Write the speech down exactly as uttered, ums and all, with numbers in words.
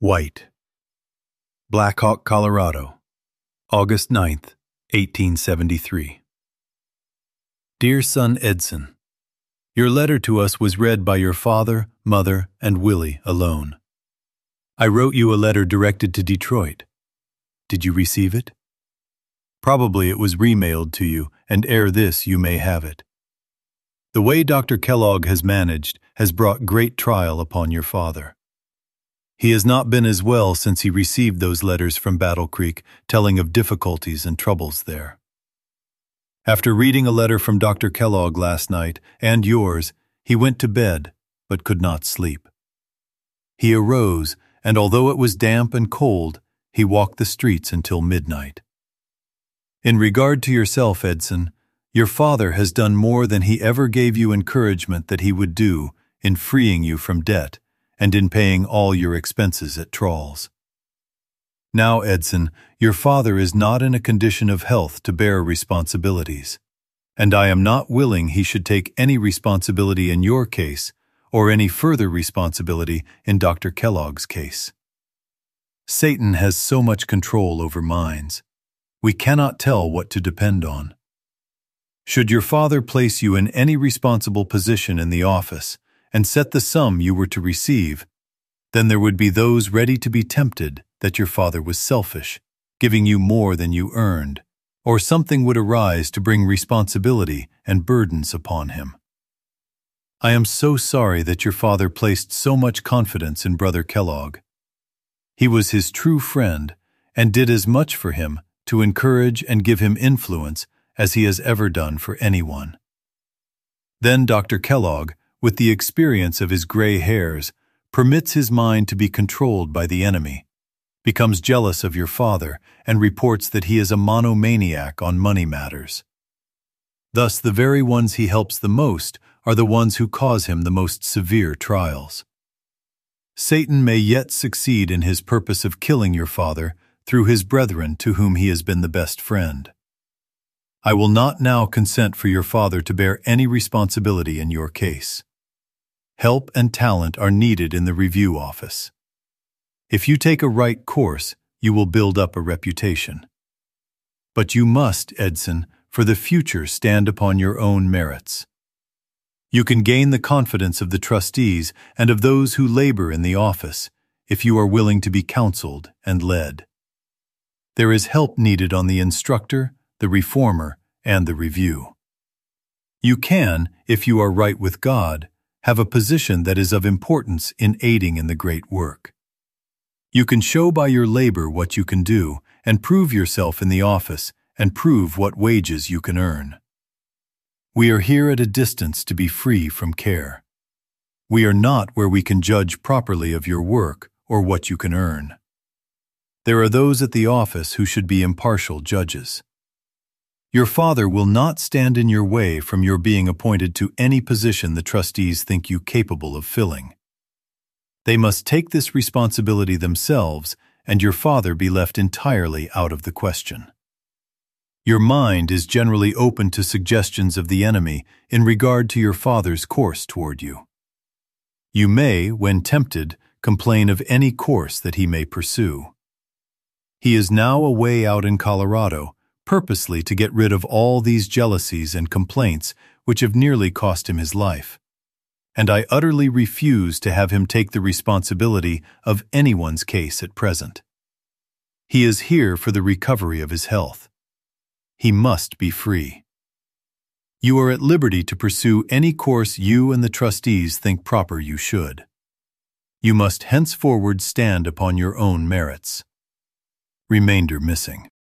White. Black Hawk, Colorado, August ninth, eighteen seventy-three. Dear son Edson, your letter to us was read by your father, mother, and Willie alone. I wrote you a letter directed to Detroit. Did you receive it? Probably it was remailed to you, and ere this you may have it. The way Doctor Kellogg has managed has brought great trial upon your father. He has not been as well since he received those letters from Battle Creek telling of difficulties and troubles there. After reading a letter from Doctor Kellogg last night, and yours, he went to bed, but could not sleep. He arose, and although it was damp and cold, he walked the streets until midnight. In regard to yourself, Edson, your father has done more than he ever gave you encouragement that he would do in freeing you from debt and in paying all your expenses at Trolls. Now, Edson, your father is not in a condition of health to bear responsibilities, and I am not willing he should take any responsibility in your case or any further responsibility in Doctor Kellogg's case. Satan has so much control over minds. We cannot tell what to depend on. Should your father place you in any responsible position in the office and set the sum you were to receive, then there would be those ready to be tempted that your father was selfish, giving you more than you earned, or something would arise to bring responsibility and burdens upon him. I am so sorry that your father placed so much confidence in Brother Kellogg. He was his true friend and did as much for him to encourage and give him influence as he has ever done for anyone. Then Doctor Kellogg, with the experience of his gray hairs, permits his mind to be controlled by the enemy, becomes jealous of your father, and reports that he is a monomaniac on money matters. Thus, the very ones he helps the most are the ones who cause him the most severe trials. Satan may yet succeed in his purpose of killing your father through his brethren to whom he has been the best friend. I will not now consent for your father to bear any responsibility in your case. Help and talent are needed in the review office. If you take a right course, you will build up a reputation. But you must, Edson, for the future stand upon your own merits. You can gain the confidence of the trustees and of those who labor in the office if you are willing to be counseled and led. There is help needed on the instructor, the reformer, and the review. You can, if you are right with God, have a position that is of importance in aiding in the great work. You can show by your labor what you can do and prove yourself in the office and prove what wages you can earn. We are here at a distance to be free from care. We are not where we can judge properly of your work or what you can earn. There are those at the office who should be impartial judges. Your father will not stand in your way from your being appointed to any position the trustees think you capable of filling. They must take this responsibility themselves, and your father be left entirely out of the question. Your mind is generally open to suggestions of the enemy in regard to your father's course toward you. You may, when tempted, complain of any course that he may pursue. He is now away out in Colorado, purposely to get rid of all these jealousies and complaints which have nearly cost him his life, and I utterly refuse to have him take the responsibility of anyone's case at present. He is here for the recovery of his health. He must be free. You are at liberty to pursue any course you and the trustees think proper you should. You must henceforward stand upon your own merits. Remainder missing.